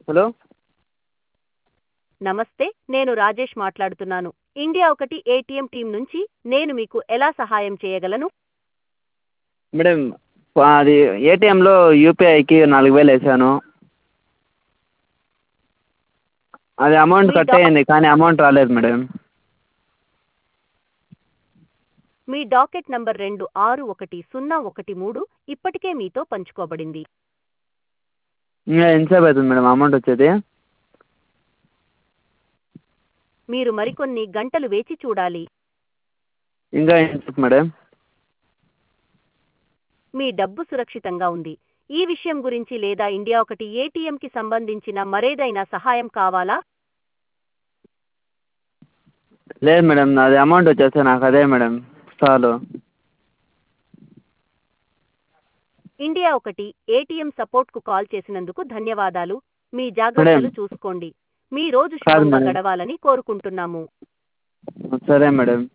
Hello. నమస్తే, నేను రాజేష్ మాట్లాడుతున్నాను. ఇండియా ఒకటి ఏటీఎం టీం నుంచి. నేను మీకు ఎలా సహాయం చేయగలను? మేడం, అది ఏటీఎంలో యూపీఐకి 4000 వేసాను. అది అమౌంట్ మీ కట్ డా అయ్యింది కానీ అమౌంట్ రాలేదు మేడం. మీ డాకెట్ నంబర్ 261013 ఇప్పటికే మీతో పంచుకోబడింది. ఇంకా ఎంతసేపు అవుతుంది మేడం అమౌంట్ వచ్చేది? మీరు మరికొన్ని గంటలు వేచి చూడాలి. ఇంకా ఎంతసేపు మేడం? మీ డబ్బు సురక్షితంగా ఉంది. ఈ విషయం గురించి లేదా ఇండియా ఒకటి ఏటీఎంకి సంబంధించిన మరేదైనా సహాయం కావాలా? లేదు మేడం, అది అమౌంట్ వచ్చేస్తే నాకు అదే మేడం చాలు. ఇండియా ఒకటి ఏటీఎం సపోర్ట్కు కాల్ చేసినందుకు ధన్యవాదాలు. మీ మేడం జాగ్రత్తలు చూసుకోండి. మీ రోజు కాదు శుభంగా మేడం. గడవాలని కోరుకుంటున్నాము. సరే మేడం.